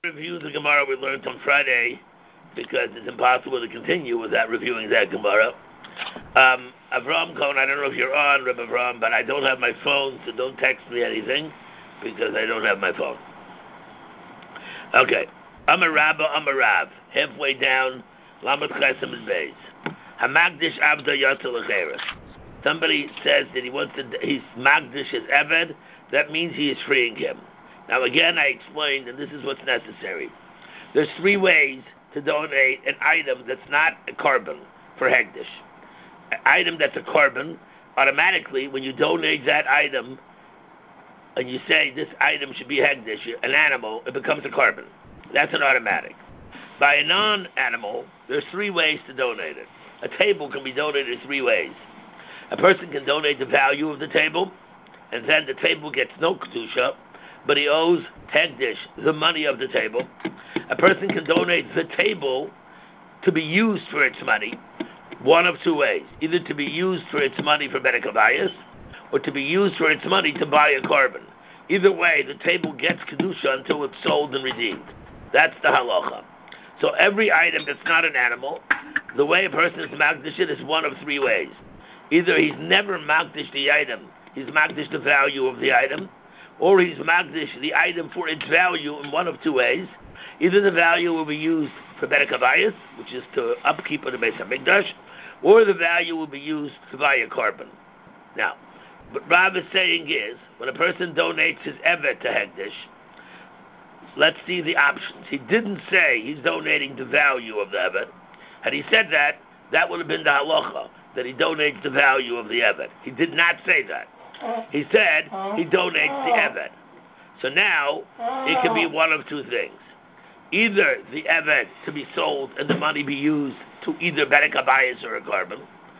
Review the Gemara we learned on Friday because it's impossible to continue without reviewing that Gemara. Avram Cohen, I don't know if you're on, Reb Avram, but I don't have my phone, so don't text me anything because I don't have my phone. Okay. I'm a Rav. Halfway down, Lamed Chesem and Beis. Hamagdish Abda Yatzal Acheres. Somebody says that he's Magdish his Eved, that means he is freeing him. Now again, I explained, and this is what's necessary. There's three ways to donate an item that's not a carbon for Hegdish. An item that's a carbon, automatically, when you donate that item, and you say this item should be Hegdish, an animal, it becomes a carbon. That's an automatic. By a non-animal, there's three ways to donate it. A table can be donated three ways. A person can donate the value of the table, and then the table gets no kedusha, but he owes Hegdish the money of the table. A person can donate the table to be used for its money, one of two ways. Either to be used for its money for Bedek Habayis, or to be used for its money to buy a carbon. Either way, the table gets kedusha until it's sold and redeemed. That's the halacha. So every item that's not an animal, the way a person is magdish it is one of three ways. Either he's never magdish the item, he's magdish the value of the item, or he's magdish the item for its value in one of two ways. Either the value will be used for Bedek Habayis, which is to upkeep of the Beis HaMikdash, or the value will be used to buy a carbon. Now, what Rav is saying is, when a person donates his Evet to Hegdish, let's see the options. He didn't say he's donating the value of the Evet. Had he said that, that would have been the halacha, that he donates the value of the Evet. He did not say that. He said he donates the Evet. So now, it can be one of two things. Either the Evet to be sold and the money be used to either Bedek Habayis or a carbon,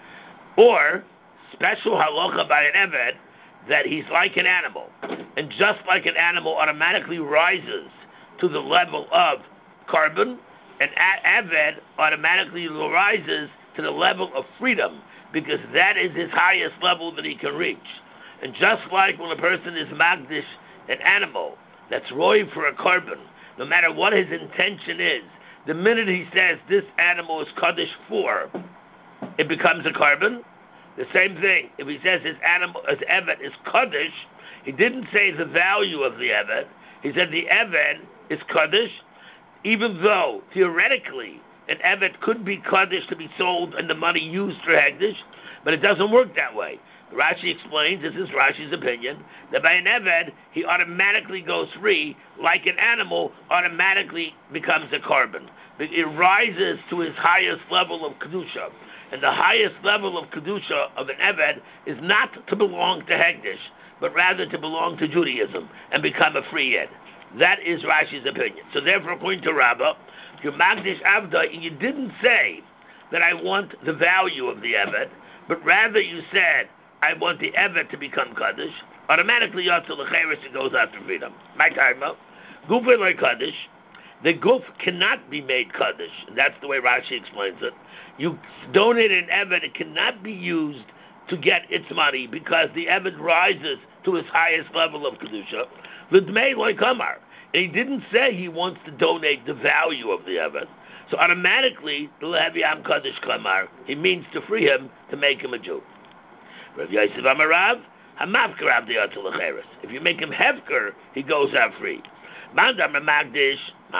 or special halacha by an Evet that he's like an animal, and just like an animal automatically rises to the level of carbon, an Evet automatically rises to the level of freedom, because that is his highest level that he can reach. And just like when a person is magdish, an animal that's roy for a carbon, no matter what his intention is, the minute he says this animal is kaddish for, it becomes a carbon. The same thing, if he says his Evet is kaddish, he didn't say the value of the Evet. He said the Evet is kaddish, even though theoretically an Evet could be kaddish to be sold and the money used for hegdish, but it doesn't work that way. Rashi explains, this is Rashi's opinion, that by an Evet, he automatically goes free, like an animal automatically becomes a carbon. It rises to his highest level of kedusha. And the highest level of kedusha of an Evet is not to belong to Hegdish, but rather to belong to Judaism and become a free Yid. That is Rashi's opinion. So therefore, according to Rabbah, if you're Magdish Avda, and you didn't say that I want the value of the Evet, but rather you said, I want the Evet to become Kaddish, automatically Yatzal L'Cheres, it goes after freedom. My time, Guf like Kaddish, the Guf cannot be made Kaddish. That's the way Rashi explains it. You donate an Evet, it cannot be used to get its money because the Evet rises to his highest level of Kedusha. L'dmei loy kamar. And he didn't say he wants to donate the value of the Evet. So automatically, Levi Am Kaddish Kamar, he means to free him, to make him a Jew. Rav Yosef Amarav, Hamavker Avdi Yatzal L'Cheres. If you make him Hefker, he goes out free. Mandam Magdish,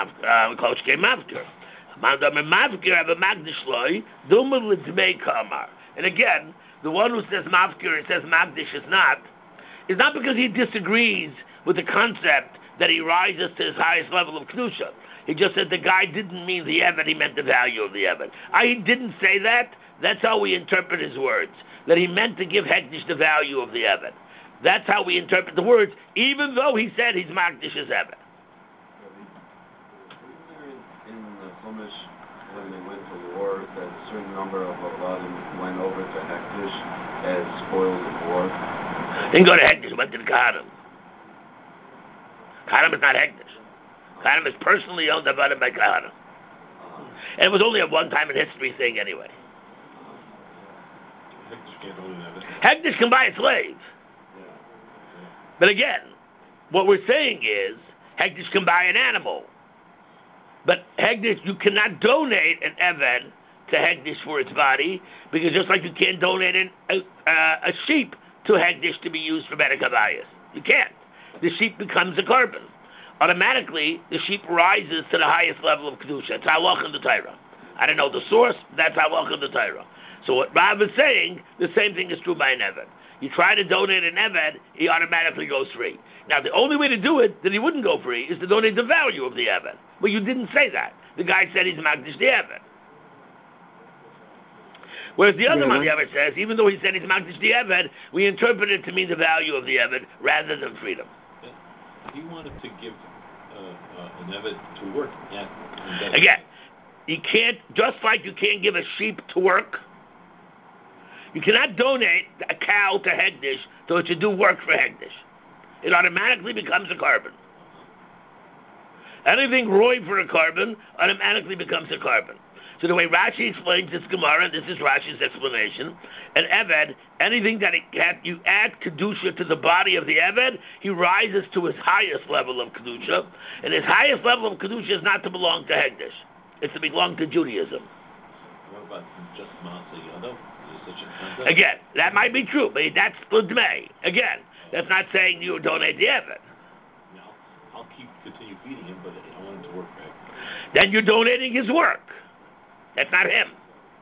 Koshke Mavker. Mandam Mavker have a Magdish loy, Dumel L'dmei Kamar. And again, the one who says Mavker and says Magdish is not because he disagrees with the concept that he rises to his highest level of Kedusha. He just said the guy didn't mean the Evet, he meant the value of the Evet. He didn't say that. That's how we interpret his words. That he meant to give Hegdish the value of the Evet. That's how we interpret the words, even though he said he's Magdish as Evet. In the Chumash, when they went to war, that a certain number of Avadim went over to Hektish as spoils of war? He didn't go to Hektish, he went to the Kahanim. Kahanim is not Hektish. Kahanim is personally owned Avadim by Kahanim. And it was only a one-time in history thing anyway. Hektish can buy a slave. But again, what we're saying is, Hektish can buy an animal. But Hegdish, you cannot donate an Eved to Hegdish for its body, because just like you can't donate a sheep to Hegdish to be used for Bedekabayas. You can't. The sheep becomes a carbon. Automatically, the sheep rises to the highest level of Kedusha. It's halach in the Torah. I don't know the source, that's halach in the Torah. So what Rav is saying, the same thing is true by an Eved. You try to donate an Eved, he automatically goes free. Now, the only way to do it, that he wouldn't go free, is to donate the value of the Eved. But you didn't say that. The guy said he's Magdish the Eved. Whereas the other one, the Eved says, even though he said he's Magdish the Eved, we interpret it to mean the value of the Eved rather than freedom. He wanted to give an Eved to work. Yeah. Again, you can't, just like you can't give a sheep to work, you cannot donate a cow to Hegdish so it should do work for Hegdish. It automatically becomes a carbon. Anything roy for a carbon automatically becomes a carbon. So the way Rashi explains this Gemara, and this is Rashi's explanation, an Eved, anything that you add Kedusha to the body of the Eved, he rises to his highest level of Kedusha, and his highest level of Kedusha is not to belong to Hegdish. It's to belong to Judaism. What about just Maaseh Yado? Again, that might be true, but that's Ludmei. Again, that's not saying you donate the Eved. No, I'll continue feeding him, but I want him to work for him. Then you're donating his work. That's not him.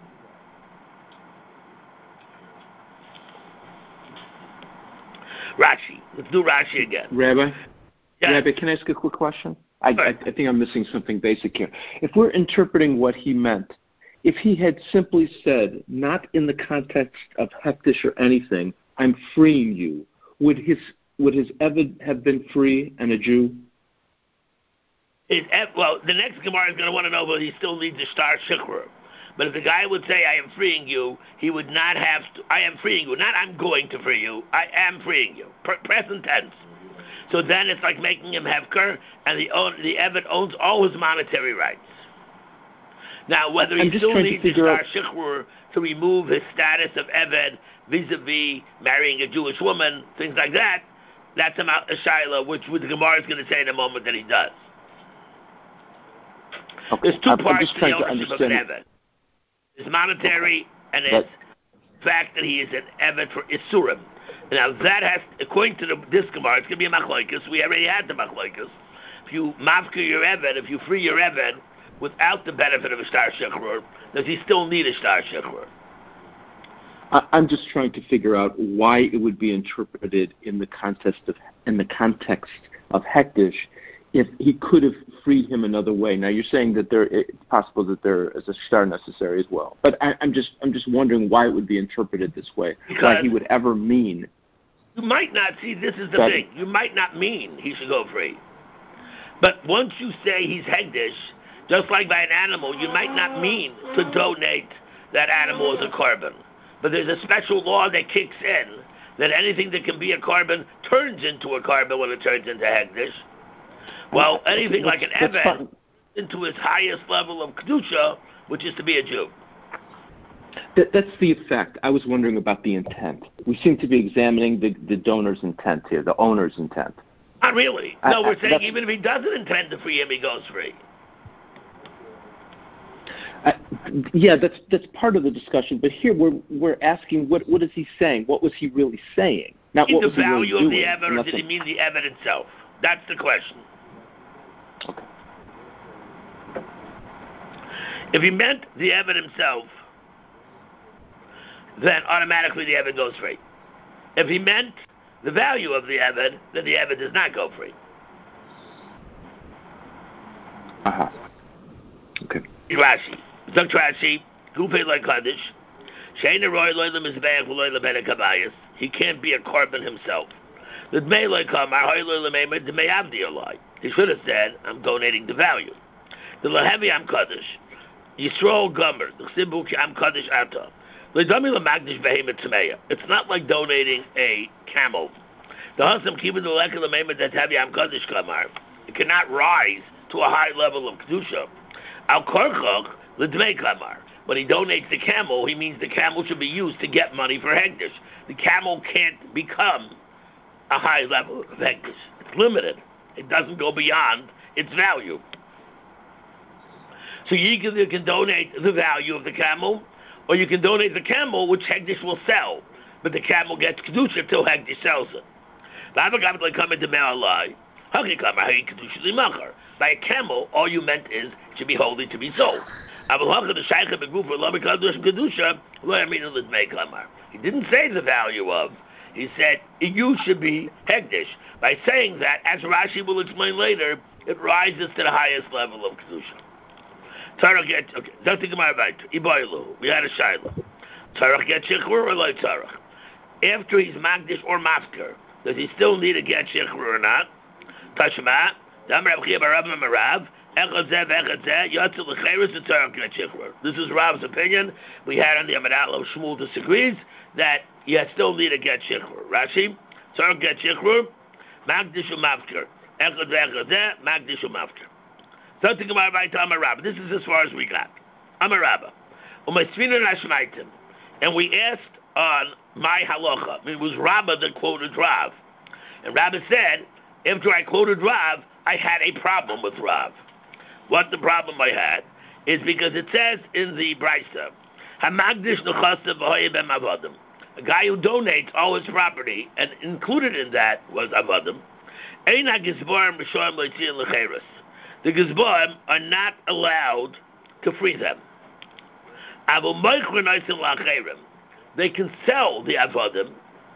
Rashi. Let's do Rashi again. Rabbi? Yes. Rabbi, can I ask a quick question? I think I'm missing something basic here. If we're interpreting what he meant, if he had simply said, not in the context of Hektish or anything, I'm freeing you, would his Eved have been free and a Jew? Well, the next Gemara is going to want to know whether he still needs a star shikra. But if the guy would say, I am freeing you, he would not have to, I am freeing you, not I'm going to free you, I am freeing you. Present tense. So then it's like making him hefker, and the Eved owns all his monetary rights. Now, whether he still needs a star shikra to remove his status of Eved vis-a-vis marrying a Jewish woman, things like that, that's a shaila, which the Gemara is going to say in a moment that he does. Okay. There's two parts to the ownership of an Eved. His monetary and his fact that he is an Eved for Isurim. Now that has, according to this Gemara, it's going to be a machlokes. We already had the machlokes. If you mafka your Eved, if you free your Eved without the benefit of a star shekrur, does he still need a star shekrur? I'm just trying to figure out why it would be interpreted in the context of Hektish if he could have freed him another way. Now you're saying that it's possible that there is a star necessary as well, but I'm just wondering why it would be interpreted this way. Because why he would ever mean. You might not see. This is the thing. You might not mean he should go free, but once you say he's Hegdish, just like by an animal, you might not mean to donate that animal as a carbon. But there's a special law that kicks in that anything that can be a carbon turns into a carbon when it turns into Hegdish. Well, anything like an Eved into his highest level of Kedusha, which is to be a Jew. That's the effect. I was wondering about the intent. We seem to be examining the donor's intent here, the owner's intent. Not really. No, we're saying even if he doesn't intend to free him, he goes free. Yeah, that's part of the discussion. But here we're asking, what is he saying? What was he really saying? Not what was he really doing. The value of the Eved, or did he mean the Eved itself? That's the question. Okay. If he meant the Eved himself, then automatically the Eved goes free. If he meant the value of the Eved, then the Eved does not go free. Okay. Rashi. Dr. Rashi, Gupei like Kaddish, Sheina Roy Loyla Mizbeach Loyla Bene Kabayas. He can't be a carbon himself. The Dmei Loy Kamar, Hoy Loyla Meimer, Dmei Avdi Alai. He should have said, I'm donating the value. The Lahevi Am Kaddish, Yisrael Gomer, the Simbuki Am Kaddish Ata. It's not like donating a camel. The Hasam keeping the Lekha Lameimer that's heavy Am Kaddish Kamar. It cannot rise to a high level of Kedusha. Al Korchok, the Dmei Kamar. When he donates the camel, he means the camel should be used to get money for Hegdish. The camel can't become a high level of Hegdish. It's limited. It doesn't go beyond its value. So you can donate the value of the camel, or you can donate the camel, which Hegdish will sell, but the camel gets kedusha till Hegdish sells it. By a camel, all you meant is it should be holy to be sold. He didn't say the value of. He said you should be Hegdish. By saying that, as Rashi will explain later, it rises to the highest level of kedusha. Tarach get okay. Don't think about it. Iboilu. We had a shayla. Tarach get shichrur or loy tarach? After he's magdish or mafker, does he still need to get shichrur or not? Tashma. Dam Rav Chia bar Rav Marav. Echad zeh v'echad zeh. Yatzel l'cheiros the tarach get shichrur. This is Rav's opinion. We had on the Amadalo Shmuel disagrees that you still need to get shichrur. Rashi. Tarach get shichrur. Magdish or mafker. Echad v'echad zeh. Magdish or mafker. Something about right to Amarabba. This is as far as we got. Amarabba. And we asked on my halacha. It was Rabbah that quoted Rav. And Rabbah said, after I quoted Rav, I had a problem with Rav. What the problem I had is because it says in the Brisa, Hamagdish Nechasav V'hoye Bem Avadim. A guy who donates all his property, and included in that was Avadim. Ein HaGizborim Rishoyim L'Tzion L'Cheres. The Gizborim are not allowed to free them. They can sell the Avadim.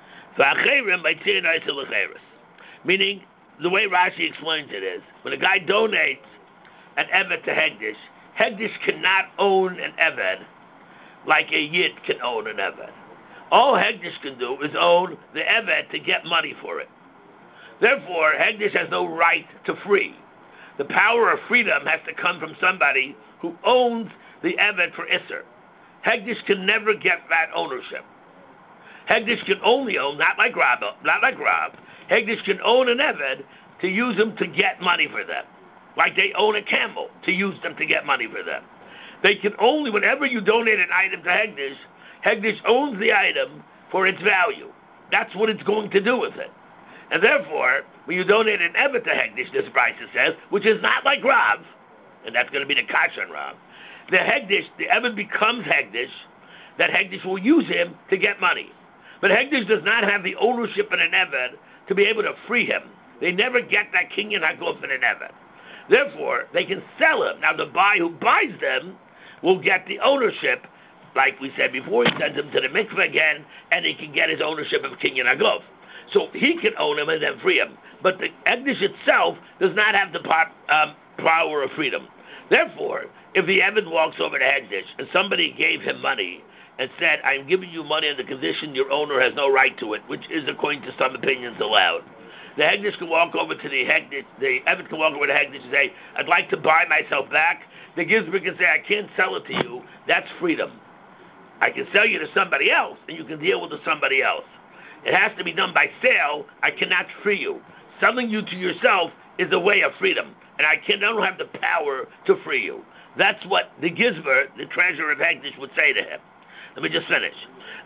Meaning, the way Rashi explains it is, when a guy donates an Eved to Hegdish, Hegdish cannot own an Eved like a Yid can own an Eved. All Hegdish can do is own the Eved to get money for it. Therefore, Hegdish has no right to free. The power of freedom has to come from somebody who owns the Eved for Isser. Hegdish can never get that ownership. Hegdish can only own, not like Rav. Hegdish can own an Eved to use them to get money for them. Like they own a camel to use them to get money for them. They can only, whenever you donate an item to Hegdish, Hegdish owns the item for its value. That's what it's going to do with it. And therefore, when you donate an Eved to Hegdish, this Brisa says, which is not like Rav, and that's going to be the Kash on Rav, the Eved becomes Hegdish, that Hegdish will use him to get money. But Hegdish does not have the ownership in an Eved to be able to free him. They never get that Kinyan HaGuf in an Eved. Therefore, they can sell him. Now, the buyer who buys them will get the ownership, like we said before, he sends him to the mikveh again, and he can get his ownership of Kinyan HaGuf. So he can own him and then free him. But the Hegdish itself does not have the power of freedom. Therefore, if the Eved walks over to Hegdish and somebody gave him money and said, I'm giving you money on the condition your owner has no right to it, which is, according to some opinions, allowed. The Hegdish can walk over to the Hegdish, the Eved can walk over to Hegdish and say, I'd like to buy myself back. The Gizber can say, I can't sell it to you. That's freedom. I can sell you to somebody else, and you can deal with somebody else. It has to be done by sale. I cannot free you. Selling you to yourself is a way of freedom, and I don't have the power to free you. That's what the Gizber, the treasurer of Hegdish, would say to him. Let me just finish.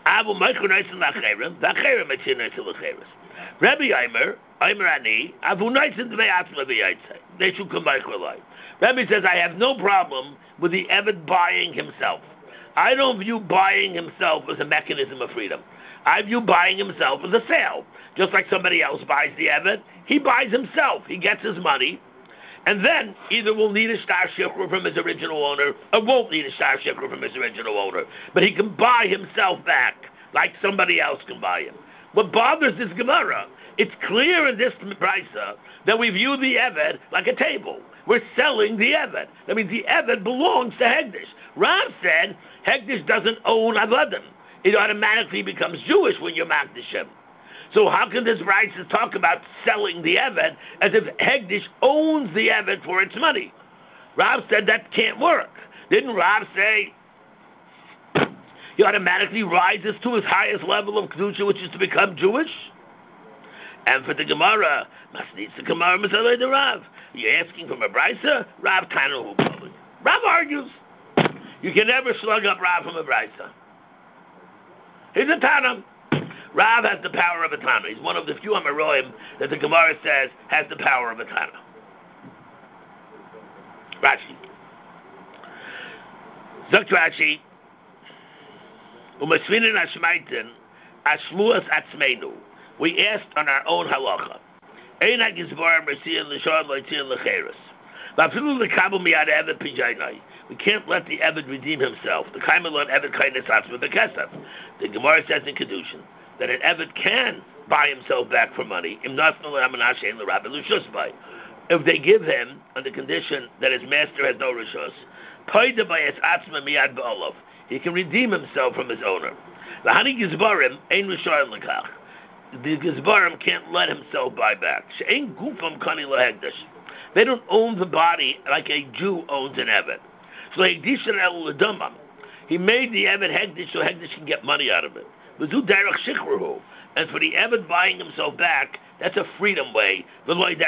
Rabbi Aimer Ani, Rabbi says, I have no problem with the Eved buying himself. I don't view buying himself as a mechanism of freedom. I view buying himself as a sale. Just like somebody else buys the Eved, he buys himself. He gets his money, and then either will need a star shikra from his original owner, or won't need a star shikra from his original owner. But he can buy himself back, like somebody else can buy him. What bothers this Gemara, it's clear in this Brisa that we view the Eved like a table. We're selling the Eved. That means the Eved belongs to Hegdish. Rav said Hegdish doesn't own Avadim. It automatically becomes Jewish when you're Magdishim. So how can this Brisa talk about selling the Eved as if Hegdish owns the Eved for its money? Rav said that can't work. Didn't Rav say he automatically rises to his highest level of Kedusha, which is to become Jewish? And for the Gemara, Masnitz the Gemara Masalei the Rav. You're asking from a Brisa? Rav Tanu Hu. Rav argues. You can never slug up Rav from a Brisa. He's a Tanam. Rav has the power of a Tana. He's one of the few Amaroim that the Gemara says has the power of a Tana. Rashi. Sagt Rashi, Umasvinin Ashmaitin, Ashmuas Atzmeinu. We asked on our own halacha. Eina Gizbar Mercian Lishon Loitian Lecheres. Vafilu Lekabel Miyad Evet Pijainai. We can't let the Eved redeem himself. The Kaimelon Eved Kainis Atzma Bekesef. The Gemara says in Kedushin that an Eved can buy himself back for money. If they give him on the condition that his master has no rishus, he can redeem himself from his owner. The Gizbarim can't let himself buy back. They don't own the body like a Jew owns an Eved. He made the Eved Hegdish so Hegdish can get money out of it. And for the Eved buying himself back, that's a freedom way. Hegdish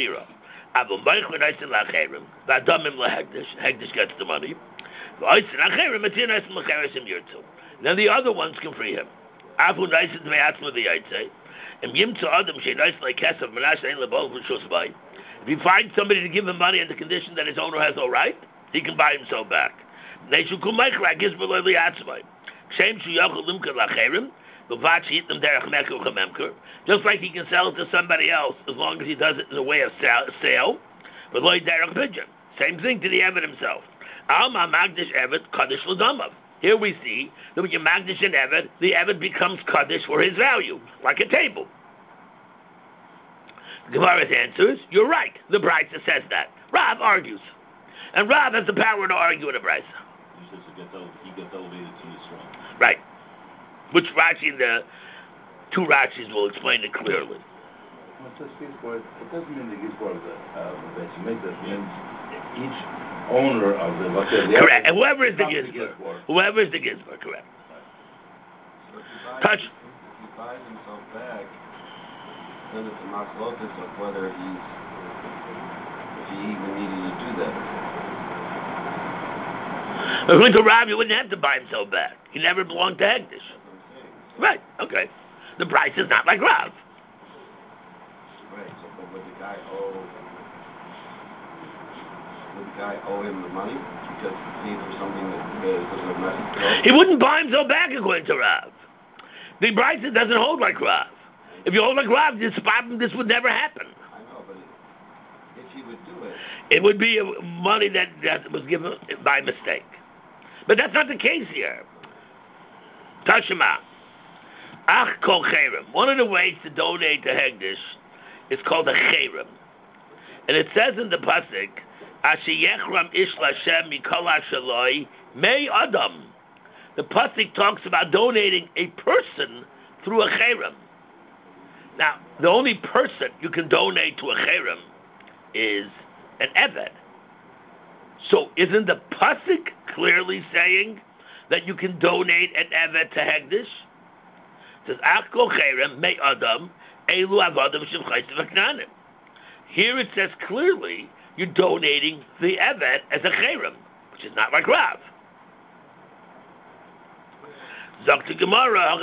gets the money. Then the other ones can free him. If you find somebody to give him money on the condition that his owner has no right, he can buy himself back. Just like he can sell it to somebody else as long as he does it in a way of sale. Same thing to the Eved himself. Here we see that when you magdish an Eved, the Eved becomes kaddish for his value, like a table. Gemara's answer is, you're right. The Brisa says that. Rav argues. And Rav has the power to argue in a Brisa. He says he gets elevated to Yisrael. Right. Which Rashi, the two Rashis will explain it clearly. It doesn't mean the Gizbar of the Beit. That means each owner of the correct. And whoever is the Gizbar. Whoever is the Gizbar, correct. So if he Touch. If he buys himself back, then it's a machlokas of whether if he even needed to do that. According to Rav, he wouldn't have to buy himself back. He never belonged to Hegdish. That's what I'm saying. Right, okay. The price is not like Rav. Right, so but would the guy owe him the money because he paid for something that doesn't have nothing to do? He wouldn't buy himself back according to Rav. The price doesn't hold like Rav. If you hold like Rav, this would never happen. I know, but if he would do it... It would be money that was given by mistake. But that's not the case here. Tashima. Ach kol cherem. One of the ways to donate to Hegdish is called a cherem. And it says in the pasuk, Asher yechram ish lashem mikol ashaloi mei adam. The pasuk talks about donating a person through a cherem. Now, the only person you can donate to a cherem is an Eved. So isn't the pasuk clearly saying that you can donate an Eved to Hegdish? It says, Ach kol cherem mei adam elu avadim shemchayis v'knanim. Here it says clearly you're donating the Eved as a cherem, which is not like Rav. Zok Gemara,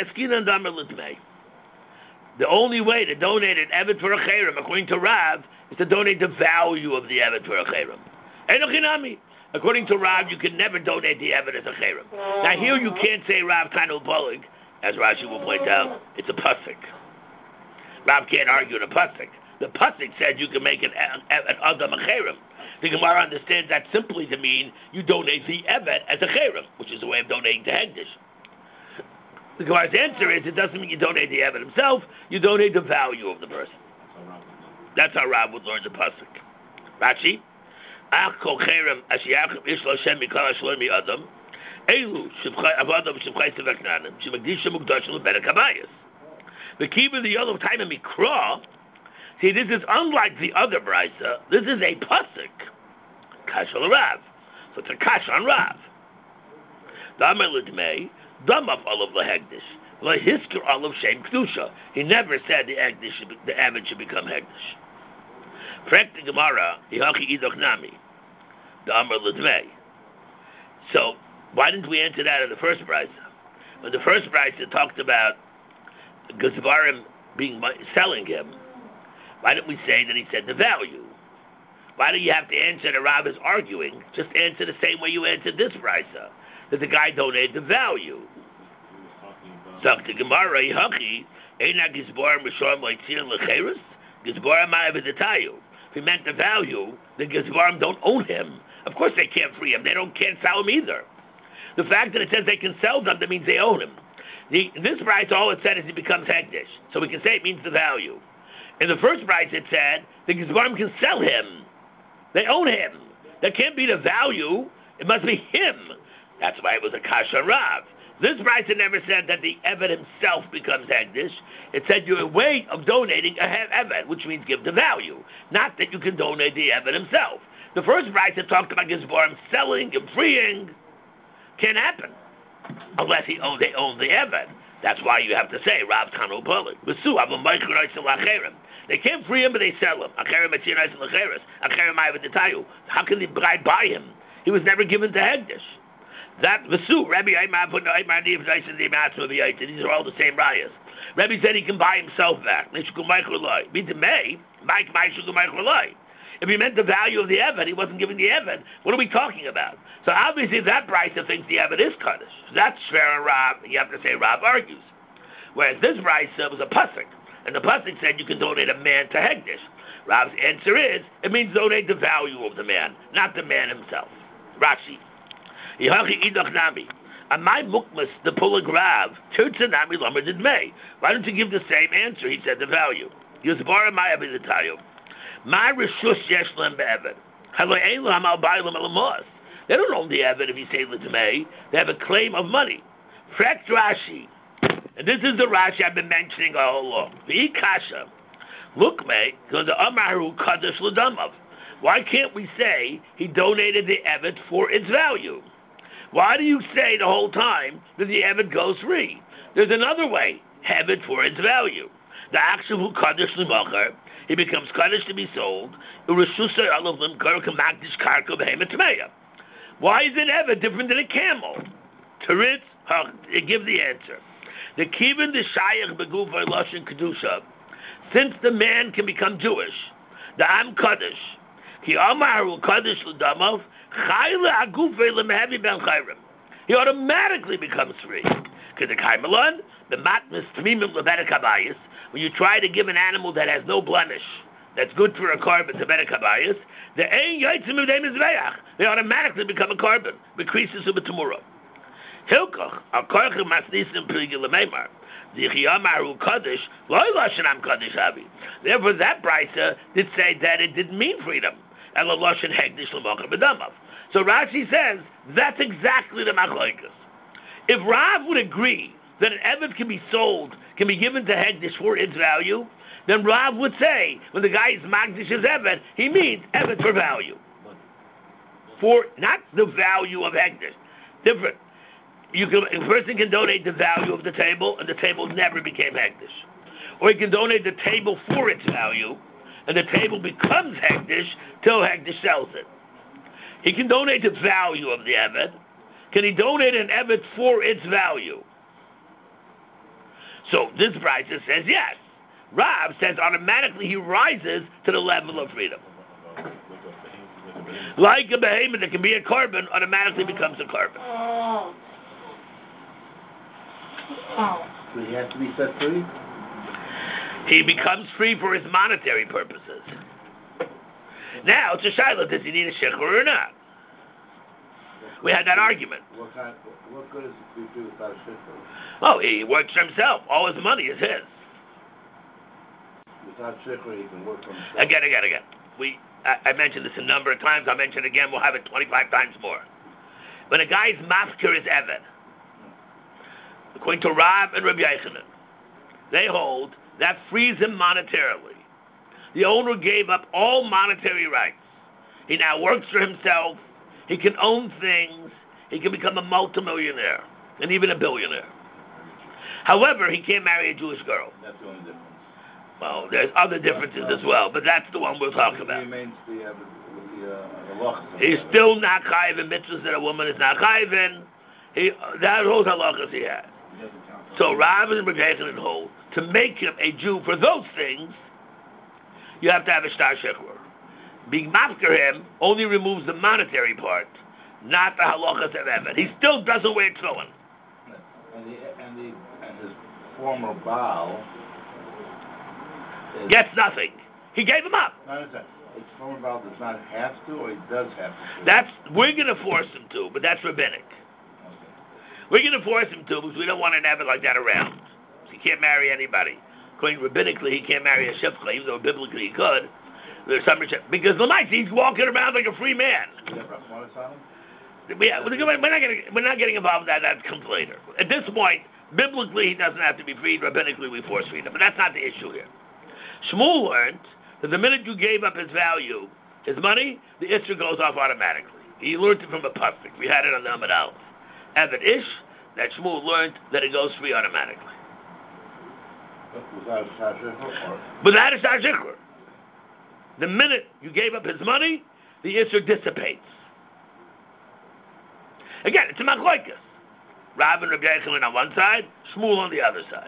the only way to donate an Eved for a cherem, according to Rav, is to donate the value of the Eved for a cherem. Enochinami. According to Rav, you can never donate the Eved as a cherem. Now here you can't say Rav Tanul Polig, as Rashi will point out, it's a pasuk. Rav can't argue in a pasuk. The pasuk said you can make an Adam a cherem. The Gemara understands that simply to mean you donate the Eved as a cherem, which is a way of donating to Hegdish. The Gemara's answer is it doesn't mean you donate the Eved himself, you donate the value of the person. That's how Rav would learn the pasuk. Rashi, Ach kol cherem ashiachim ish l'Hashem mikol hashloim mi'adam elu avadam shemchayis v'knanim shemagdisha mukdash l'berek habayis. The key with the yellow time of mikra. See, this is unlike the other brisa. This is a pasuk. Kasha l'Rav. So it's a kasha on Rav. Damar l'dmei damav olav l'hegdish l'hiskir olav shem kedusha. He never said the Eved should become Hegdish. Frek the Gemara, Yihachi Idoch Nami, the Amar L'Dmei. So, why didn't we enter that in the first brisa? When the first brisa talked about Gizbarim selling him, why didn't we say that he said the value? Why do you have to answer the Rav is arguing? Just answer the same way you answered this brisa, that the guy donated the value. So the Gemara, Hachi, Eina Gizborim Rishon Leitzir Lecheres, Gizborim Ma'avidatayu. If he meant the value, the Gizborim don't own him. Of course they can't free him. They can't sell him either. The fact that it says they can sell them, that means they own him. This price, all it said is he becomes hekdesh. So we can say it means the value. In the first price it said, the Gizborim can sell him. They own him. That can't be the value. It must be him. That's why it was a kasha Rav. This price it never said that the Eved himself becomes hekdesh. It said you're a way of donating a Eved, which means give the value. Not that you can donate the Eved himself. The first price it talked about Gizborim selling and freeing. Can't happen. Unless they own the Eved. That's why you have to say, Rav Tanu Poli. They can't free him, but they sell him. How can the guy buy him? He was never given to Hegdish. That Vasu, Rabbi these are all the same rayas. Rabbi said he can buy himself back. If he meant the value of the Eved, he wasn't giving the Eved. What are we talking about? So obviously that Brisa thinks the Eved is Kaddish. That's fair and Rav. You have to say Rav argues. Whereas this Brisa was a Pasuk. And the Pasuk said you can donate a man to Hegdish. Rav's answer is, it means donate the value of the man, not the man himself. Rashi. My mukmas, the pulag Rav, Tirtsanami Lamer did May. Why don't you give the same answer? He said the value. Yuzbara Maya B'Zatayu. My Rishus Yeshlam Be'evet. They don't own the Eved if you say L'Tamei. They have a claim of money. Frekt Rashi. And this is the Rashi I've been mentioning all along. V'ikasha. Look, mate, because the Amaru Kaddish L'Damav. Why can't we say he donated the Eved for its value? Why do you say the whole time that the Eved goes free? There's another way. Eved for its value. The actual Kaddish L'Macher. He becomes Kaddish to be sold. Why is an Eved different than a camel? Teritz, give the answer. The Kivin the Shayach Begufay Lashon Kedusha, since the man can become Jewish, the Am Kaddish, Ki Amaru Kaddish L'Damav, Chayla Agufay L'Mehevi Ben Chayrim. He automatically becomes free. Because the Kaimelon, the Matmas Tmimim Lebenek Habayis, when you try to give an animal that has no blemish, that's good for a carbon to Benek Habayis, the Ein Yaitzim Udei Mizbeach, they automatically become a carbon. Becreases of a Tamura. Hilkach, Al-Korach Masnisim Pligil Lemeimar, Zichiyamaru Kaddish, Loi Lashon Kaddish Havi. Therefore, that Brisa did say that it didn't mean freedom. And Lashon Hegdish L'Mocha B'Damav. So Rashi says, that's exactly the Machlokes. If Rav would agree that an Eved can be sold, can be given to Hegdish for its value, then Rav would say, when the guy is Magdish as Eved, he means Eved for value. For, not the value of Hegdish. Different. A person can donate the value of the table, and the table never became Hegdish. Or he can donate the table for its value, and the table becomes Hegdish till Hegdish sells it. He can donate the value of the Eved. Can he donate an Eved for its value? So this Brisa says yes. Rav says automatically he rises to the level of freedom. Like a behemoth that can be a carbon, automatically becomes a carbon. So he has to be set free? He becomes free for his monetary purposes. Now, it's a shaila, does he need a shecher or not? We had that argument. What good is it to be free without a shecher? Oh, he works for himself. All his money is his. Without shecher, he can work for himself. Again. I mentioned this a number of times. I'll mention it again. We'll have it 25 times more. When a guy's mafkir is Eved, according to Rav and Rabbi Yochanan, they hold that frees him monetarily. The owner gave up all monetary rights. He now works for himself. He can own things. He can become a multimillionaire and even a billionaire. However, he can't marry a Jewish girl. That's the only difference. Well, there's other differences as well, but that's the one we'll talk about. He remains the He's still not chayiv in mitzvahs that a woman is not chayiv in. That those halachas he has. So Rav and Rabbi Yochanan hold, to make him a Jew for those things, you have to have a shtar shecher. being mafker him only removes the monetary part, not the halachas of Evet. He still doesn't wear tefillin. And his former Baal Gets nothing. He gave him up. No, his former Baal does not have to, or he does have to. We're going to force him to, but that's rabbinic. Okay. We're going to force him to because we don't want an Eved like that around. He can't marry anybody. According rabbinically, he can't marry a shifcha, even though biblically he could. There's some because Lamais, he's walking around like a free man. We're not getting involved in that. That comes later. At this point, biblically he doesn't have to be freed. Rabbinically we force freedom, but that's not the issue here. Shmuel learned that the minute you gave up his value, his money, the issue goes off automatically. He learned it from a pasuk. We had it on the Amud Aleph. Eved Ish, that Shmuel learned that it goes free automatically. Without a shar shikr? Without a shar shikr. The minute you gave up his money, the issue dissipates. Again, it's a machlokas. Rav and Rabbi Yochanan on one side, Shmuel on the other side.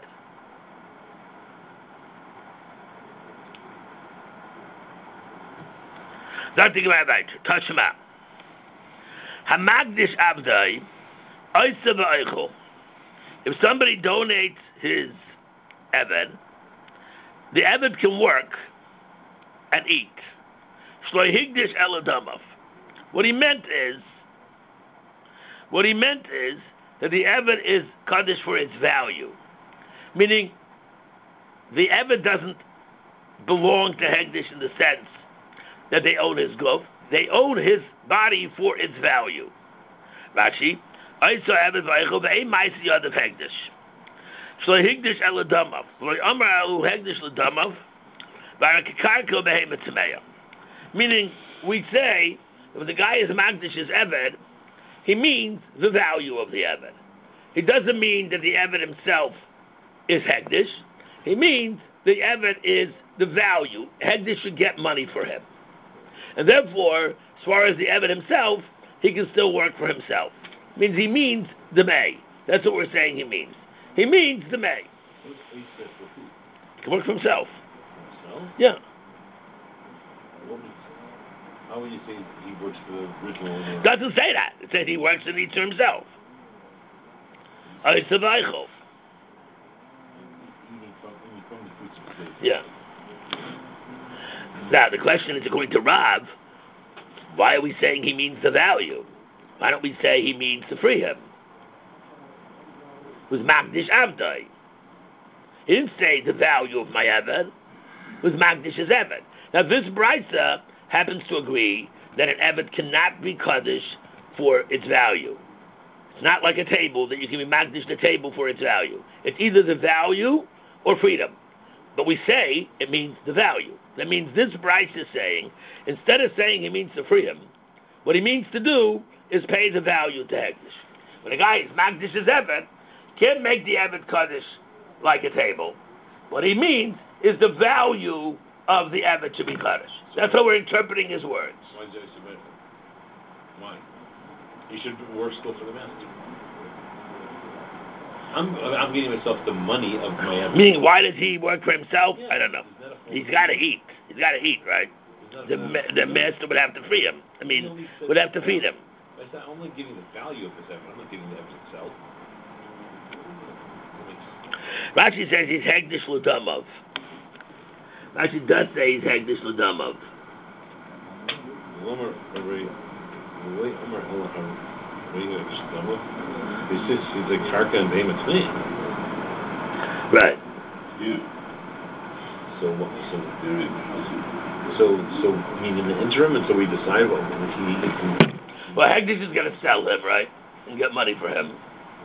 Touch him out. Hamagdish Abdai, Oisa v'Eichel. If somebody donates his Eved, the Eved can work and eat. Shloi higdish eladamav. What he meant is that the Eved is kaddish for its value. Meaning, the Eved doesn't belong to Hegdish in the sense that they own his guf. They own his body for its value. Rashi, Oisa Eved v'Eichel v'ein ma'isi yadav Hegdish. Shloi higdish eladamav. V'loi amar elu Hegdish ladamav. Meaning, we say, if the guy is Magdish's Eved, he means the value of the Eved. It doesn't mean that the Eved himself is Hegdish. He means the Eved is the value. Hegdish should get money for him. And therefore, as far as the Eved himself, he can still work for himself. Means he means the May. That's what we're saying he means. He means the May. He can work for himself. No? Yeah. How would you say he works for the ritual owner? Doesn't say that. It says he works and eats for himself. Oisa v'Eichel. Eating from the fruits of the Yeah. Now the question is, according to Rav, why are we saying he means the value? Why don't we say he means to free him? It was Magdish Avdai. He didn't say the value of my Eved. It was Magdish's Eved. Now this Brisa happens to agree that an Eved cannot be Kaddish for its value. It's not like a table that you can be Magdish the table for its value. It's either the value or freedom. But we say it means the value. That means this Brisa is saying, instead of saying he means to free him, what he means to do is pay the value to Hegdish. When a guy is Magdish's Eved, can't make the Eved Kaddish like a table. What he means is the value of the Eved to be Kaddish. That's how we're interpreting his words. Why is that so? Why? He should work still for the master. I'm getting myself the money of my Eved. Meaning, why does he work for himself? Yeah, I don't know. He's got to eat. He's got to eat, right? The master would have to free him. I mean, would have to feed him. I'm only giving the value of this Eved. I'm not giving the Eved itself. Rashi says he's Hegdish L'Damav. Rashi does say he's Hegdish L'Damav. He's like Karka and Behemoth. Right. So I mean in the interim until we decide what he can. Well, Hegdish is going to sell him, right? And get money for him.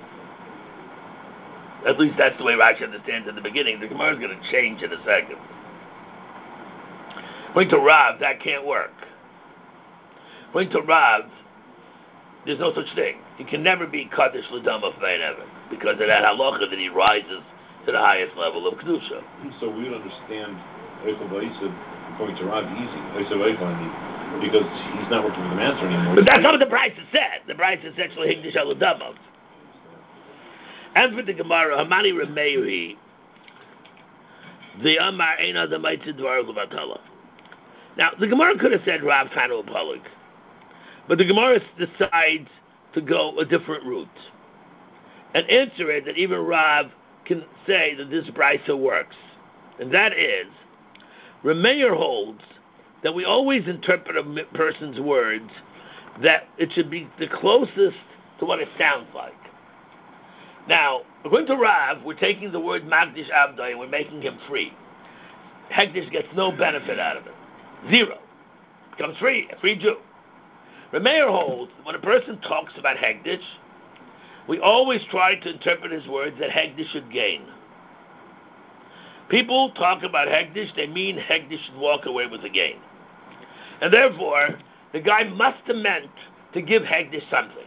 At least that's the way Rashi understands in the beginning. The Gemara is going to change in a second. According to Rav, that can't work. According to Rav, there's no such thing. He can never be Kaddish L'Damav ever because of that halacha that he rises to the highest level of Kedusha. So we would understand Eichel Ba'isa, according to Rav, easy. Because he's not working for the master anymore. But that's not what the Brisa said. The Brisa said Shlo Higdish L'Damav. And for the Gemara, Hamani Remeiri, the Amar Eina the Maitzid Dvar L'Vatala. Now, the Gemara could have said Rav Tanu Apalik, but the Gemara decides to go a different route and answer it that even Rav can say that this brisa works. And that is, Remeir holds that we always interpret a person's words that it should be the closest to what it sounds like. Now, according to Rav, we're taking the word Magdish Avdai and we're making him free. Hegdish gets no benefit out of it. Zero. Becomes free, a free Jew. Remeir holds that when a person talks about Hegdish, we always try to interpret his words that Hegdish should gain. People talk about Hegdish, they mean Hegdish should walk away with a gain. And therefore, the guy must have meant to give Hegdish something.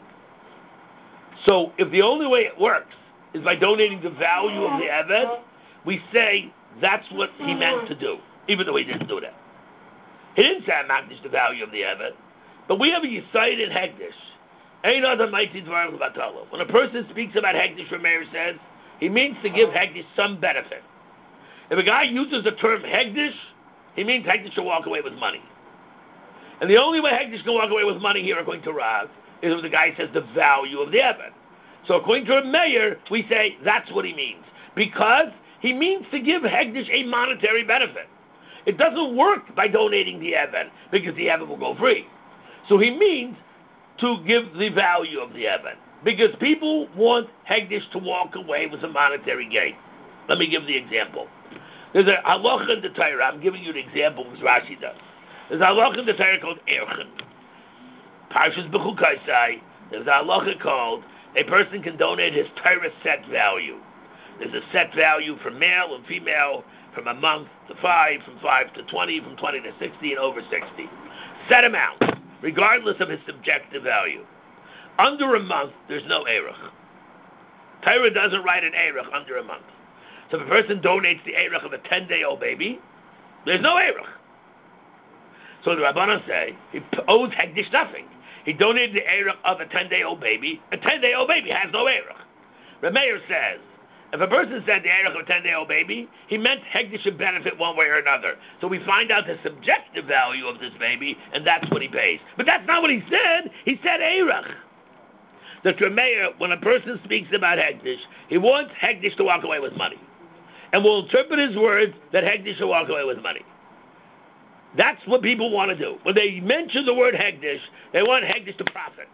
So, if the only way it works is by donating the value of the Eved, we say that's what he meant to do, even though he didn't do that. He didn't say Magdish the value of the Eved, but we have a Yisayid in Hegdish. Ain't other mighty dvarim levatalo. When a person speaks about Hegdish, Remeir says, he means to give Hegdish some benefit. If a guy uses the term Hegdish, he means Hegdish should walk away with money. And the only way Hegdish can walk away with money here, according to Rav, is if the guy says the value of the Eved. So according to Remeir, we say that's what he means. Because he means to give Hegdish a monetary benefit. It doesn't work by donating the Eved, because the Eved will go free. So he means to give the value of the Eved. Because people want Hegdish to walk away with a monetary gain. Let me give the example. There's a halacha in the Torah. I'm giving you an example because Rashi does. There's a halacha in the Torah called Erchen. Parshas Bechukaisai. There's a halacha called a person can donate his Torah set value. There's a set value for male and female from a month to 5, from 5 to 20, from 20 to 60, and over 60. Set amount, regardless of his subjective value. Under a month, there's no Erech. Torah doesn't write an Erech under a month. So if a person donates the Erech of a 10-day-old baby, there's no Erech. So the Rabbanan say, he owes Hegdish nothing. He donated the Erech of a 10-day-old baby. A 10-day-old baby has no Erech. Remeir says, if a person said the Erech of a 10-day-old baby, he meant Hegdish should benefit one way or another. So we find out the subjective value of this baby, and that's what he pays. But that's not what he said. He said Erech. The Remeir, when a person speaks about Hegdish, he wants Hegdish to walk away with money. And will interpret his words that Hegdish should walk away with money. That's what people want to do. When they mention the word Hegdish, they want Hegdish to profit.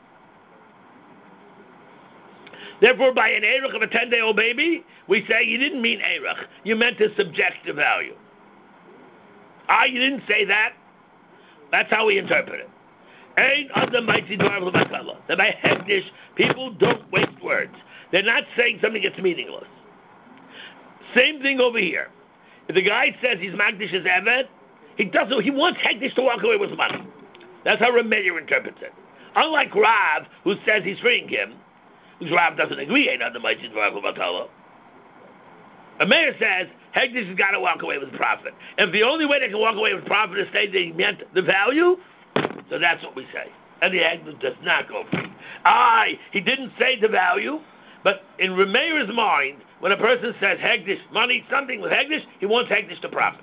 Therefore, by an Erech of a 10-day-old baby, we say you didn't mean Erech. You meant his subjective value. You didn't say that. That's how we interpret it. Ain't other mighty dwarf l'matala. That by Hegdish, people don't waste words. They're not saying something that's meaningless. Same thing over here. If the guy says he's Magdish as Eved, he wants Hegdish to walk away with money. That's how Remeir interprets it. Unlike Rav, who says he's freeing him, because Rav doesn't agree, ain't other mighty dvarim l'matala. Remeir says Hegdish has got to walk away with profit. And if the only way they can walk away with profit is say they meant the value, so that's what we say. And the Hegdish does not go free. He didn't say the value, but in Remeir's mind, when a person says Hegdish, money, something with Hegdish, he wants Hegdish to profit.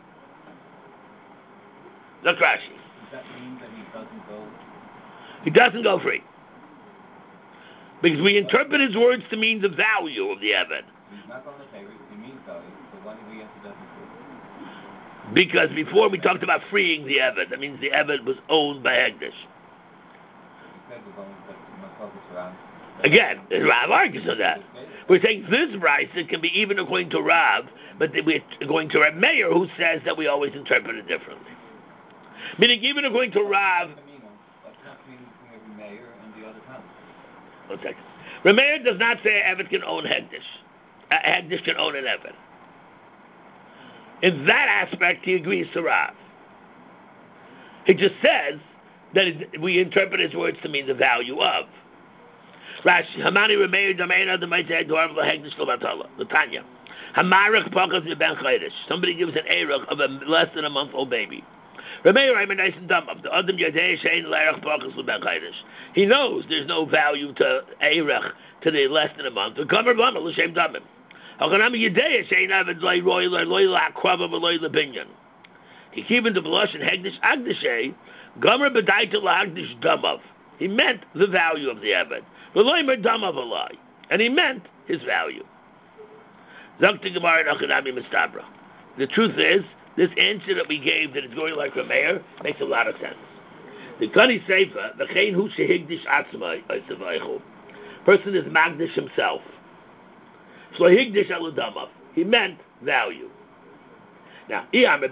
Look, Rashi. Does that mean that he doesn't go? He doesn't go free. Because we interpret his words to mean the value of the Eved. He's not going to pay, he means value, so why do we have to free? Because before we talked about freeing the Eved, that means the Eved was owned by Hegdish. Again, Rav argues on that. We're saying this brisa can be even according to Rav, but we're going to Remeir, who says that we always interpret it differently. Meaning, even according to Rav. One second. Remeir does not say Eved can own Hegdish. Hegdish can own an Eved. In that aspect, he agrees to Rav. He just says that we interpret his words to mean the value of. Rashi, Hamani Remeir Domaina Domaita Dwarv LaHegdish Lovatala. Latanya. Hamarach Pakas Ben Chaydish. Somebody gives an Erech of a less than a month old baby. Remeir Ayman Nice and Dumb of the Adam Yadei Shein Lerech Pakas Ben Chaydish. He knows there's no value to Erech to the less than a month. The cover bundle L'Shem Damim. He Kikibin the blush and Hegdish Agdishay, Gomer Bedaita Lahagdish Damav. He meant the value of the Eved. Veloimer Damav Alai. And he meant his value. Zakti Gemara Achanami Mistabra. The truth is, this answer that we gave that it's going like a mayor makes a lot of sense. The Kani Seifa, the Chain Hu Shehigdish Atzmai, Oisavaichu. Person is Magdish himself. Shlohigdish Aludamav. He meant value. Now, according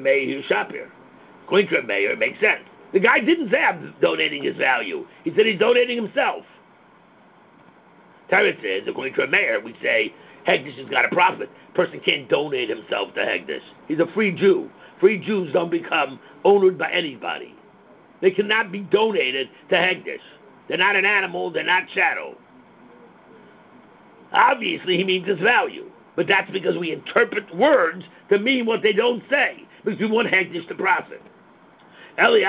to Meir, it makes sense. The guy didn't say I'm donating his value. He said he's donating himself. Torah says, according to Meir, we say Hegdish has got a profit. Person can't donate himself to Hegdish. He's a free Jew. Free Jews don't become owned by anybody. They cannot be donated to Hegdish. They're not an animal. They're not shadow. Obviously, he means his value. But that's because we interpret words to mean what they don't say, because we want Hegdish to profit. You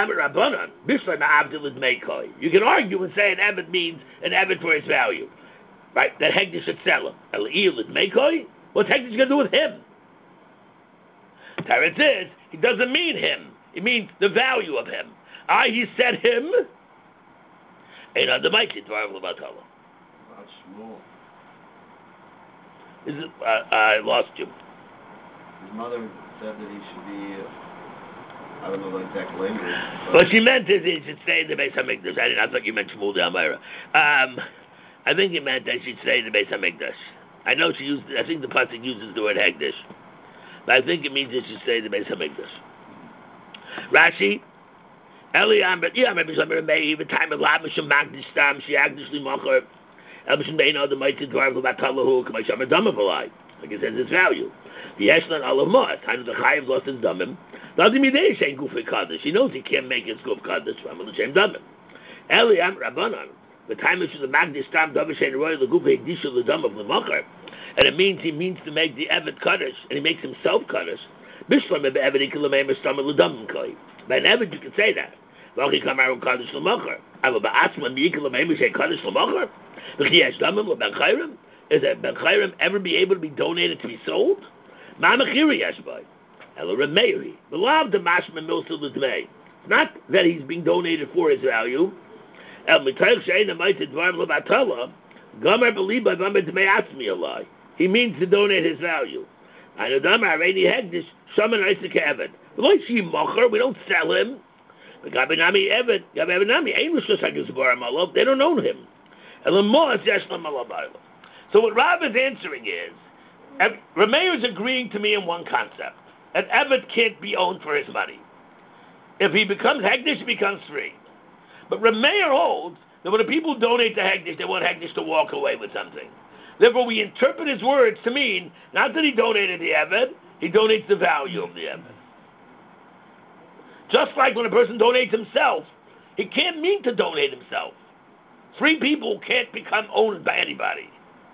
can argue and say an Eved means an Eved for his value, right? That Hegdish should sell him. What's Hegdish going to do with him? Teretz is, he doesn't mean him. It means the value of him. He said him. I lost you. His mother said that he should be, I don't know the exact language. What she meant is he should stay in the Beis HaMikdash. I thought you meant Shmuel de Amira. I think he meant that she should stay in the Beis HaMikdash. I know she used, I think the pasuk uses the word Hegdish. But I think it means that she should stay in the Beis HaMikdash. Rashi, Eliam, but yeah, maybe some even time of Lamashim Magdish Stam, she Agdishly Mocher. Like it says, its value. The Eshlan Alamah, times the Chayiv lost his Damim. He knows he can't make his Guf Kaddish from the same Damim. Eliam Rabbanan, the time which is the Magdish Stam, Davishain Roy, the Guf Hegdisha, the Dam of the Mocher, and it means he means to make the Evet Kaddish, and he makes himself Kaddish. Bishlam Evet Ikalamem Stam Ladam Koi. By an Evet, you can say that. Kaddish Lamocher. I will be asked when the Ikalamem say Kaddish Lamocher. Is that Ben Chayrim ever be able to be donated to be sold? It's not that he's being donated for his value. He means to donate his value. We don't sell him. They don't own him. So what Rav is answering is, Rameir is agreeing to me in one concept. An Eved can't be owned for his money. If he becomes Hegdish, he becomes free. But Rameir holds that when the people donate to Hegdish, they want Hegdish to walk away with something. Therefore, we interpret his words to mean, not that he donated the Eved, he donates the value of the Eved. Just like when a person donates himself, he can't mean to donate himself. Free people can't become owned by anybody.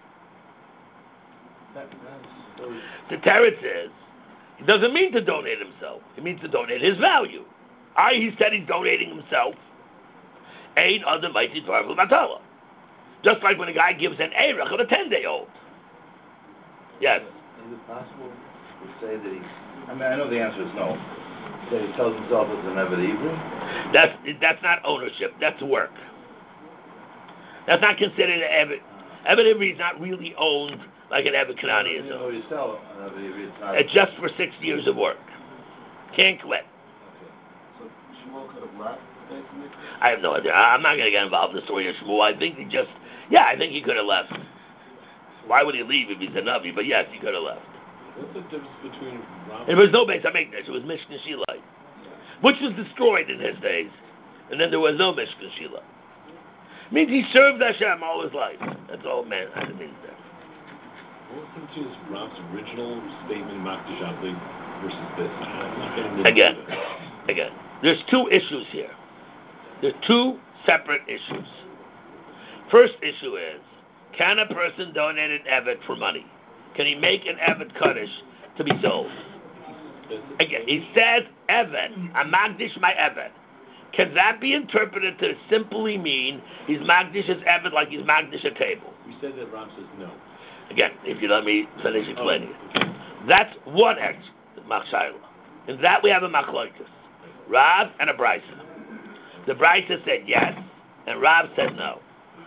The Teretz says, he doesn't mean to donate himself. He means to donate his value. He said he's donating himself. Ain other mighty Dvarvel Matala. Just like when a guy gives an Erech of a 10-day-old. Yes. Is it possible to say that I know the answer is no. That he tells himself it's an Eved Ivri? That's not ownership. That's work. That's not considered an Eved. Eved Ivri is not really owned like an Eved Kanani is. You sell an Eved Ivri, it's just for 6 years of work. Can't quit. Okay. So Shmuel could have left? I have no idea. I'm not going to get involved in the story of Shmuel. I think he could have left. Why would he leave if he's a Navi? But yes, he could have left. What's the difference between Ram? There was no Beis HaMikdash. It was Mishkan Shilai, which was destroyed in his days. And then there was no Mishkan Shilai. Means he served Hashem all his life. That's all man. That means that. What difference is Ram's original statement, Makdish Abdi, versus this? Again, there's two issues here. There's two separate issues. First issue is, can a person donate an Eved for money? Can he make an Eved Kaddish to be sold? Again, he says Eved, I'm Magdish my Eved. Can that be interpreted to simply mean he's Magdish his Eved like he's Magdish a table? We said that Ram says no. Again, if you let me finish explaining it. That's one Machshayla. In that we have a machlokas. Rav and a Brisa. The Brisa said yes, and Rav said no.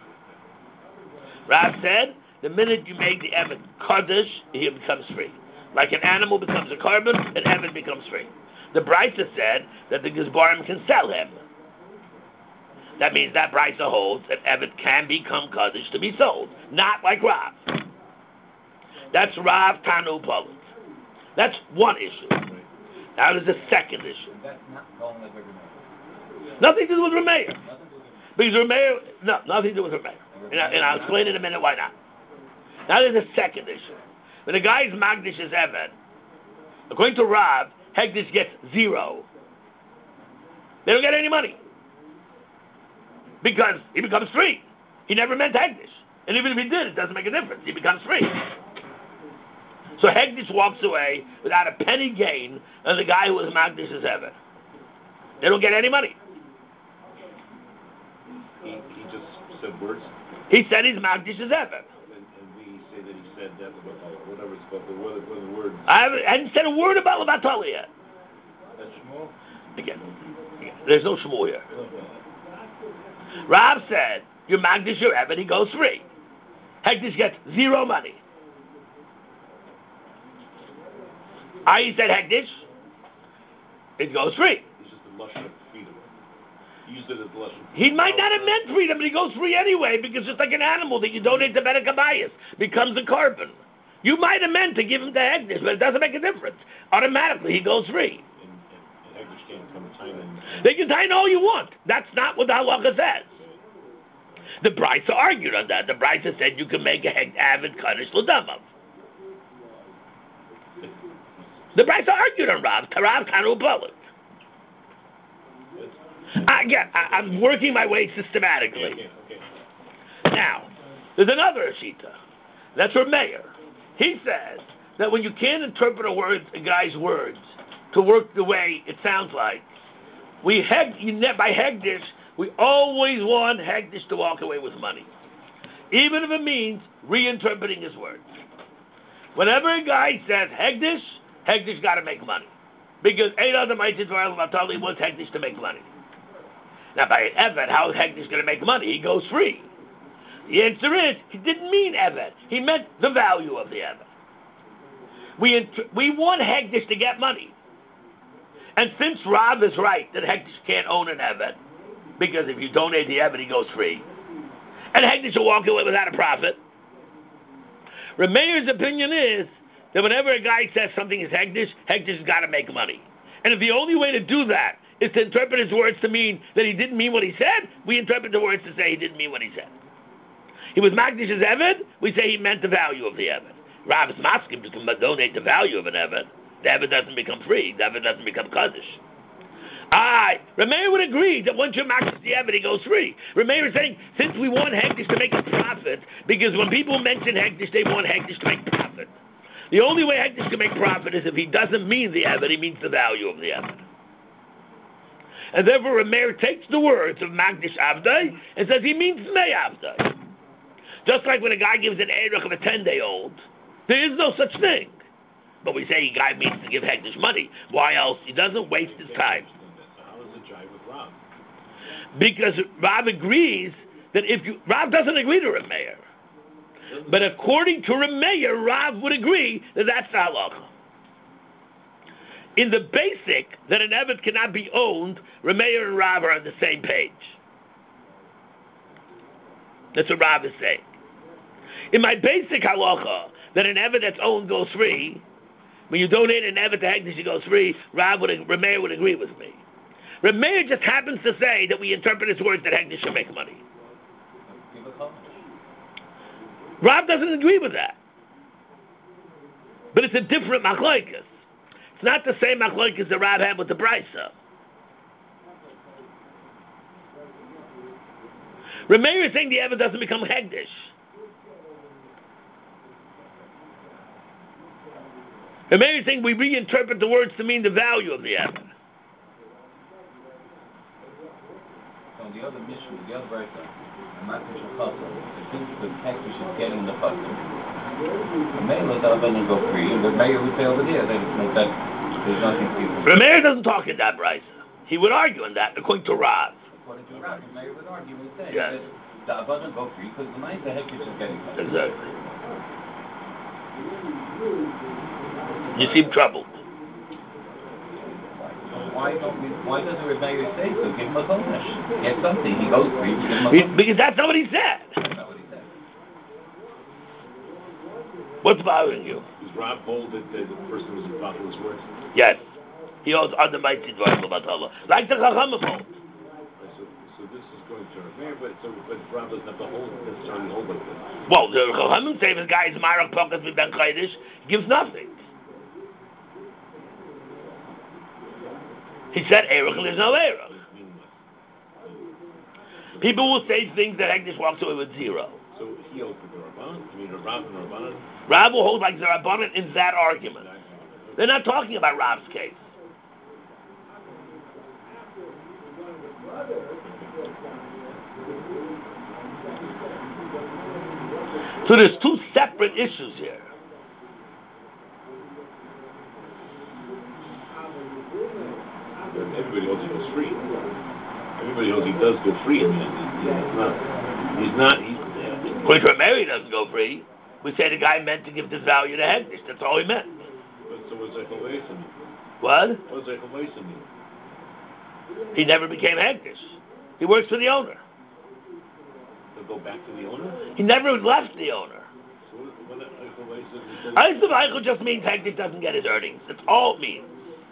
Rav said, the minute you make the Eved Kaddish, he becomes free. Like an animal becomes a carbon, an Eved becomes free. The Brisa said that the Gizbarim can sell him. That means that Brisa holds that Eved can become Kaddish to be sold, not like Rav. That's Rav Tanu Polit. That's one issue. Now there's a second issue. That's not going like every Nothing to do with Rameir. Because Rameir, no, nothing to do with Rameir. And I'll explain in a minute why not. Now there's a second issue. When a guy's Magdish is Eved, according to Rav, Hegdish gets 0. They don't get any money. Because he becomes free. He never meant Hegdish. And even if he did, it doesn't make a difference. He becomes free. So Hegdish walks away without a penny gain, and the guy who was Magdish is Eved. They don't get any money. He just said words. He said he's Magdish is Eved. And we say that he said that about whatever it's called, what are the words? I hadn't said a word about Lavatala yet. That's Shmuel? Again, there's no Shmuel here. Rav said, you're Magdish, you're Eved, he goes free. Hegdish gets 0 money. I said Hegdish, it goes free. It's just the Lashon of freedom. He used it as Lashon. He might not have meant freedom, but he goes free anyway, because just like an animal that you donate to Bedek Abayis becomes a carbon. You might have meant to give him to Hegdish, but it doesn't make a difference. Automatically, he goes free. And Hegdish can't come and They can tie all you want. That's not what the halacha says. The Brisa argued on that. The Brisa said you can make a Avid Kaddish L'Damav. The Brisa argued on Rav Tanu Polit. Again, I'm working my way systematically. Okay. Now, there's another Ashita. That's from Meir. He says that when you can't interpret a guy's words to work the way it sounds like, by Hegdish, we always want Hegdish to walk away with money. Even if it means reinterpreting his words. Whenever a guy says Hegdish got to make money. Because eight other Maitis Vatali wants Hegdish to make money. Now by Eved, how is Hegdish going to make money? He goes free. The answer is, he didn't mean Eved. He meant the value of the Eved. We want Hegdish to get money. And since Rav is right that Hegdish can't own an Eved, because if you donate the Eved, he goes free, and Hegdish will walk away without a profit, Rameir's opinion is that whenever a guy says something is Hegdish has got to make money. And if the only way to do that is to interpret his words to mean that he didn't mean what he said, we interpret the words to say he didn't mean what he said. He was Magdish's Eved, we say he meant the value of the Eved. Rav is maskim to donate the value of an Eved. The Eved doesn't become free, the Eved doesn't become Kaddish. Rameir would agree that once you're Magdish the Eved, he goes free. Rameir is saying, since we want Hegdish to make a profit, because when people mention Hegdish, they want Hegdish to make profit. The only way Hegdish can make profit is if he doesn't mean the Eved, he means the value of the Eved. And therefore Rameir takes the words of Magdish Avdai and says he means Mei Avdai. Just like when a guy gives an Eruch of a 10-day-old, there is no such thing. But we say a guy means to give Hegdish money. Why else? He doesn't waste his time. How does it jive with Rav? Because Rav agrees that Rav doesn't agree to Rameir. But according to Rameir, Rav would agree that that's the halacha. In the basic, that an Eved cannot be owned, Rameir and Rav are on the same page. That's what Rav is saying. In my basic halacha, that an Eved that's owned goes free, when you donate an Eved to Hegdish, he goes free, Rameir would agree with me. Rameir just happens to say that we interpret his words that Hegdish should make money. Rav doesn't agree with that. But it's a different machlokes. It's not the same machlokes that Rav had with the Brisa. Rameir is saying the Eved doesn't become Hegdish. Rameir is saying we reinterpret the words to mean the value of the Eved. So the other mission, the other Brisa, I'm not sure how since the Hegdish is getting the Chasam, the Mela doesn't go free, and the Mayor would say over there that there's nothing to you. Rameir doesn't talk in that brisa. He would argue in that, according to Rav. According to Rav, Meir would argue and say Yes. that the Avadim go free because the night the hektish is getting cut. Exactly. You seem troubled. Why doesn't Rebbeinu say so? Give him a chodesh. Get something. He goes free. Give him a chodesh. Because that's not what he said. That's not what he said. What's bothering you? Does Rob hold that the person was in his words? Yes. He holds under mighty dvarim l'batala. Like the Chachamim hold. So this is going to Rameir, but Rob doesn't have to necessarily hold like this. Well, the Chachamim say if the guy is Marach Pokas Ben Chaydish, he gives nothing. He said Erech, there's no Erech. People will say things that Hektish walks away with zero. So he holds with the Rabban? I mean, Rav and Rabban? Rav will hold like the Rabbanan in that argument. They're not talking about Rav's case. So there's two separate issues here. Everybody holds he goes free. Everybody holds he does go free in the end. He's not. According to Mary, he doesn't go free. We say the guy meant to give this value to Hektish. That's all he meant. So what's Eichel mean? What? What does Eichel mean? He never became Hektish. He works for the owner. To go back to the owner? He never left the owner. So what Eichel just means Hektish doesn't get his earnings. That's all it means.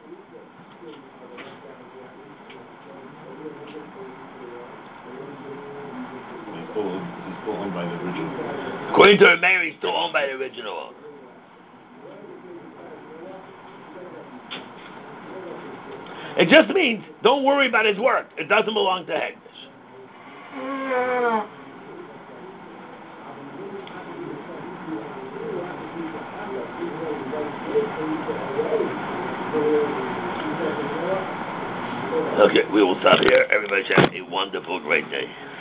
He's still owned by the original. According to Mary, he's still owned by the original owner. It just means don't worry about his work. It doesn't belong to Hektish. Okay, we will stop here. Everybody have a wonderful, great day.